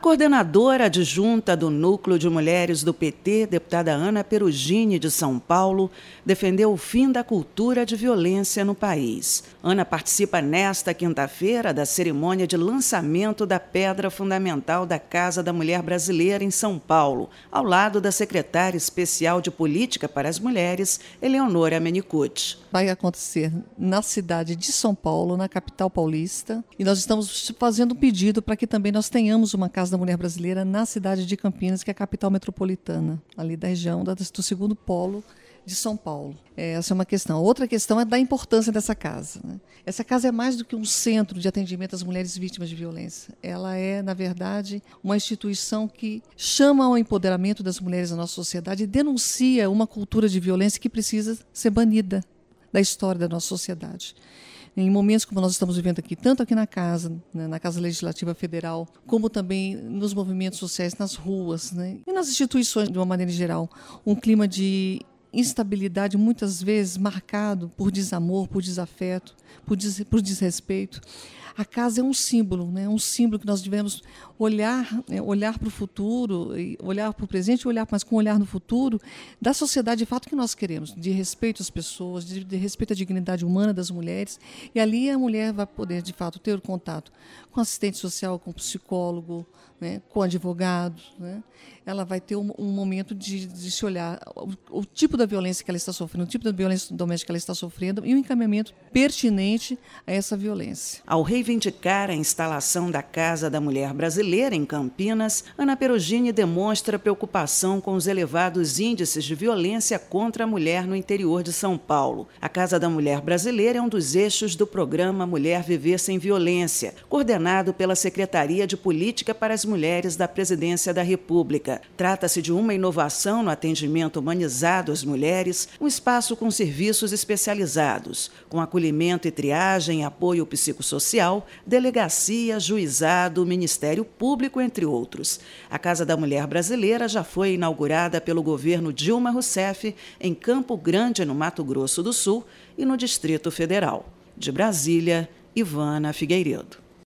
coordenadora adjunta do Núcleo de Mulheres do PT, deputada Ana Perugini, de São Paulo, defendeu o fim da cultura de violência no país. Ana participa nesta quinta-feira da cerimônia de lançamento da pedra fundamental da Casa da Mulher Brasileira em São Paulo, ao lado da secretária especial de Política para as Mulheres, Eleonora Menicucci. Vai acontecer na cidade de São Paulo, na capital paulista, e nós estamos fazendo um pedido para que também nós tenhamos uma Casa da Mulher Brasileira na cidade de Campinas, que é a capital metropolitana, ali da região do segundo polo de São Paulo. Essa é uma questão. Outra questão é da importância dessa casa, né? Essa casa é mais do que um centro de atendimento às mulheres vítimas de violência. Ela é, na verdade, uma instituição que chama ao empoderamento das mulheres na nossa sociedade e denuncia uma cultura de violência que precisa ser banida da história da nossa sociedade. Em momentos como nós estamos vivendo aqui, tanto aqui na Casa, né, na Casa Legislativa Federal, como também nos movimentos sociais, nas ruas, né, e nas instituições de uma maneira geral, um clima de instabilidade muitas vezes marcado por desamor, por desafeto, por desrespeito. A casa é um símbolo, né? Um símbolo que nós devemos olhar para o futuro, olhar para o presente, mas com um olhar no futuro da sociedade de fato que nós queremos, de respeito às pessoas, de respeito à dignidade humana das mulheres. E ali a mulher vai poder, de fato, ter o contato com assistente social, com psicólogo, né? Com advogado, né? Ela vai ter um momento de se olhar o tipo da violência que ela está sofrendo, o tipo da violência doméstica que ela está sofrendo e o encaminhamento pertinente a essa violência. Ao reivindicar a instalação da Casa da Mulher Brasileira em Campinas, Ana Perugini demonstra preocupação com os elevados índices de violência contra a mulher no interior de São Paulo. A Casa da Mulher Brasileira é um dos eixos do programa Mulher Viver Sem Violência, coordenado pela Secretaria de Política para as Mulheres da Presidência da República. Trata-se de uma inovação no atendimento humanizado às mulheres, um espaço com serviços especializados, com acolhimento e triagem, apoio psicossocial, delegacia, juizado, Ministério Público, entre outros. A Casa da Mulher Brasileira já foi inaugurada pelo governo Dilma Rousseff em Campo Grande, no Mato Grosso do Sul, e no Distrito Federal. De Brasília, Ivana Figueiredo.